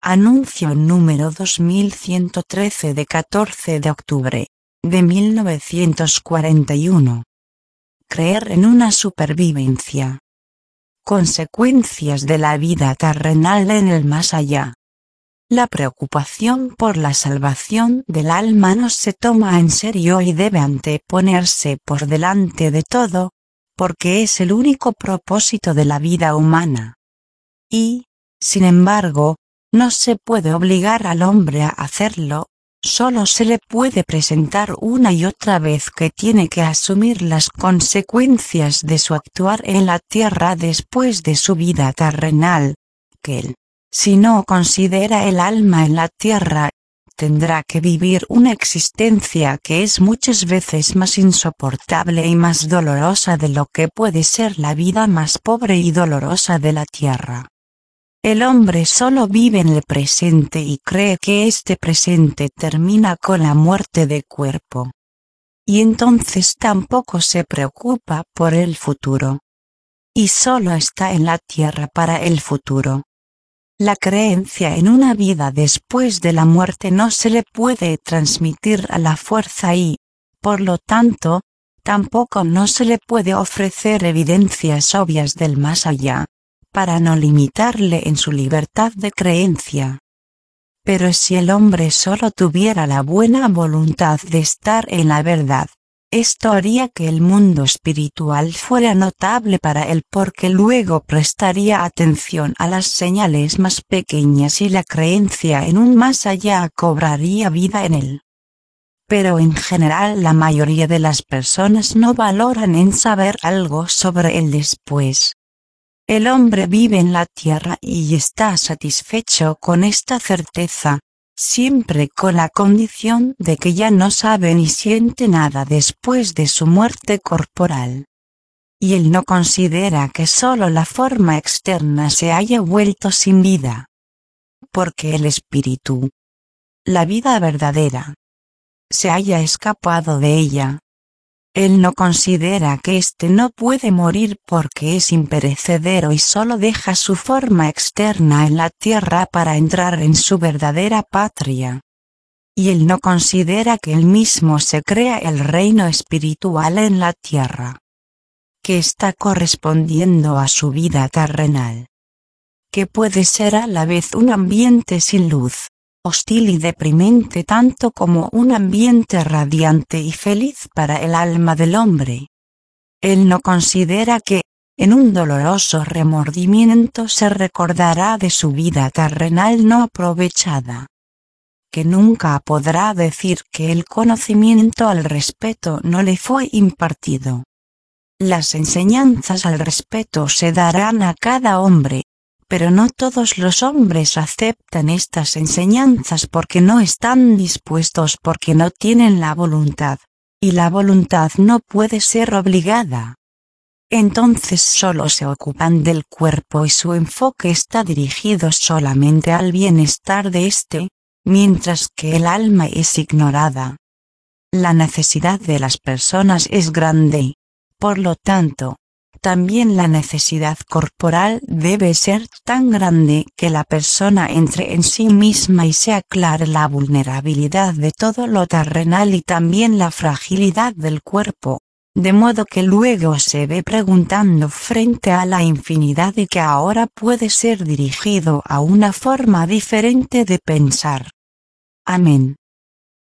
Anuncio número 2113 de 14 de octubre de 1941. Creer en una supervivencia. Consecuencias de la vida terrenal en el más allá. La preocupación por la salvación del alma no se toma en serio y debe anteponerse por delante de todo, porque es el único propósito de la vida humana. Y, sin embargo, no se puede obligar al hombre a hacerlo, solo se le puede presentar una y otra vez que tiene que asumir las consecuencias de su actuar en la tierra después de su vida terrenal, que él, si no considera el alma en la tierra, tendrá que vivir una existencia que es muchas veces más insoportable y más dolorosa de lo que puede ser la vida más pobre y dolorosa de la tierra. El hombre solo vive en el presente y cree que este presente termina con la muerte de cuerpo. Y entonces tampoco se preocupa por el futuro. Y solo está en la tierra para el futuro. La creencia en una vida después de la muerte no se le puede transmitir a la fuerza y, por lo tanto, tampoco no se le puede ofrecer evidencias obvias del más allá, para no limitarle en su libertad de creencia. Pero si el hombre solo tuviera la buena voluntad de estar en la verdad, esto haría que el mundo espiritual fuera notable para él porque luego prestaría atención a las señales más pequeñas y la creencia en un más allá cobraría vida en él. Pero en general la mayoría de las personas no valoran en saber algo sobre el después. El hombre vive en la tierra y está satisfecho con esta certeza, siempre con la condición de que ya no sabe ni siente nada después de su muerte corporal. Y él no considera que solo la forma externa se haya vuelto sin vida. Porque el espíritu, la vida verdadera, se haya escapado de ella. Él no considera que éste no puede morir porque es imperecedero y solo deja su forma externa en la tierra para entrar en su verdadera patria. Y él no considera que él mismo se crea el reino espiritual en la tierra, que está correspondiendo a su vida terrenal, que puede ser a la vez un ambiente sin luz, hostil y deprimente tanto como un ambiente radiante y feliz para el alma del hombre. Él no considera que, en un doloroso remordimiento se recordará de su vida terrenal no aprovechada. Que nunca podrá decir que el conocimiento al respeto no le fue impartido. Las enseñanzas al respeto se darán a cada hombre, pero no todos los hombres aceptan estas enseñanzas porque no están dispuestos porque no tienen la voluntad, y la voluntad no puede ser obligada. Entonces solo se ocupan del cuerpo y su enfoque está dirigido solamente al bienestar de éste, mientras que el alma es ignorada. La necesidad de las personas es grande, por lo tanto, también la necesidad corporal debe ser tan grande que la persona entre en sí misma y se aclare la vulnerabilidad de todo lo terrenal y también la fragilidad del cuerpo, de modo que luego se ve preguntando frente a la infinidad y que ahora puede ser dirigido a una forma diferente de pensar. Amén.